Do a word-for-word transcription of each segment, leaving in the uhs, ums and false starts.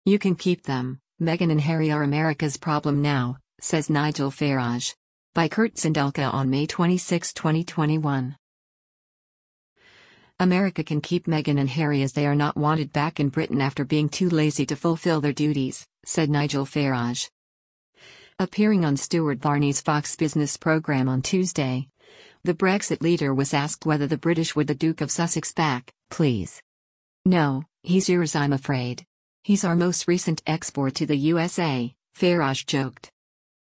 You can keep them. Meghan and Harry are America's problem now, says Nigel Farage. By Kurt Zindelka on May twenty-sixth, twenty twenty-one. America can keep Meghan and Harry as they are not wanted back in Britain after being too lazy to fulfill their duties, said Nigel Farage. Appearing on Stuart Varney's Fox Business program on Tuesday, the Brexit leader was asked whether the British would the Duke of Sussex back, please. No, he's yours, I'm afraid. He's our most recent export to the U S A, Farage joked.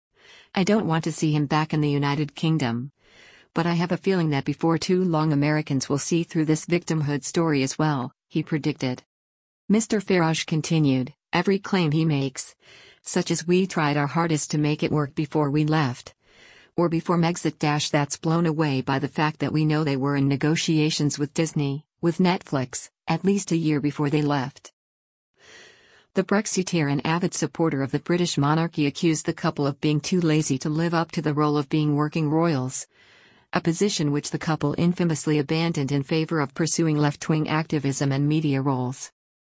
I don't want to see him back in the United Kingdom. But I have a feeling that before too long Americans will see through this victimhood story as well, he predicted. Mister Farage continued, every claim he makes, such as we tried our hardest to make it work before we left, or before Megxit dash that's blown away by the fact that we know they were in negotiations with Disney, with Netflix, at least a year before they left. The Brexiteer and avid supporter of the British monarchy accused the couple of being too lazy to live up to the role of being working royals, a position which the couple infamously abandoned in favor of pursuing left-wing activism and media roles.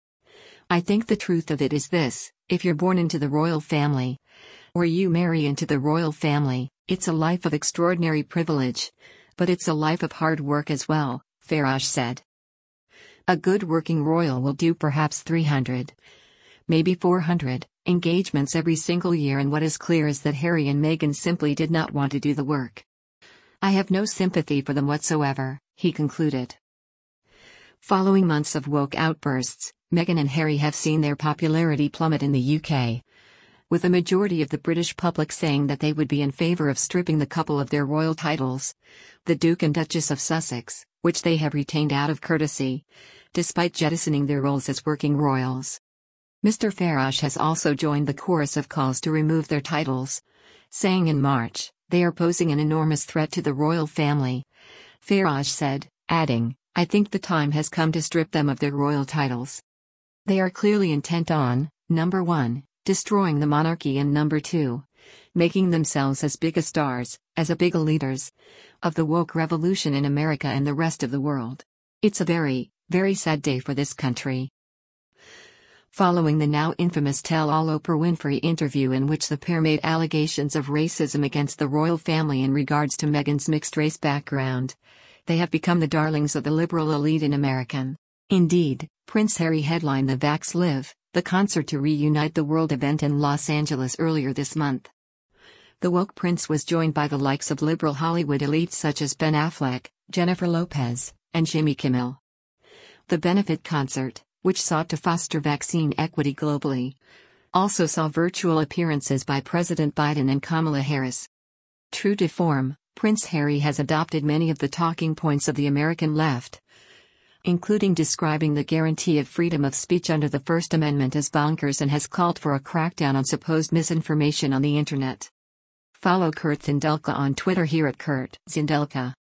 I think the truth of it is this: if you're born into the royal family, or you marry into the royal family, it's a life of extraordinary privilege, but it's a life of hard work as well, Farage said. A good working royal will do perhaps three hundred, maybe four hundred, engagements every single year, and what is clear is that Harry and Meghan simply did not want to do the work. I have no sympathy for them whatsoever, he concluded. Following months of woke outbursts, Meghan and Harry have seen their popularity plummet in the U K, with a majority of the British public saying that they would be in favour of stripping the couple of their royal titles, the Duke and Duchess of Sussex, which they have retained out of courtesy, despite jettisoning their roles as working royals. Mister Farage has also joined the chorus of calls to remove their titles, saying in March, they are posing an enormous threat to the royal family, Farage said, adding, I think the time has come to strip them of their royal titles. They are clearly intent on, number one, destroying the monarchy, and number two, making themselves as big a stars, as a big a leaders, of the woke revolution in America and the rest of the world. It's a very, very sad day for this country. Following the now infamous tell-all Oprah Winfrey interview in which the pair made allegations of racism against the royal family in regards to Meghan's mixed-race background, they have become the darlings of the liberal elite in America. Indeed, Prince Harry headlined the Vax Live, the concert to reunite the world event in Los Angeles earlier this month. The woke prince was joined by the likes of liberal Hollywood elites such as Ben Affleck, Jennifer Lopez, and Jimmy Kimmel. The benefit concert, which sought to foster vaccine equity globally, also saw virtual appearances by President Biden and Kamala Harris. True to form, Prince Harry has adopted many of the talking points of the American left, including describing the guarantee of freedom of speech under the First Amendment as bonkers, and has called for a crackdown on supposed misinformation on the internet. Follow Kurt Zindelka on Twitter here at Kurt Zindelka.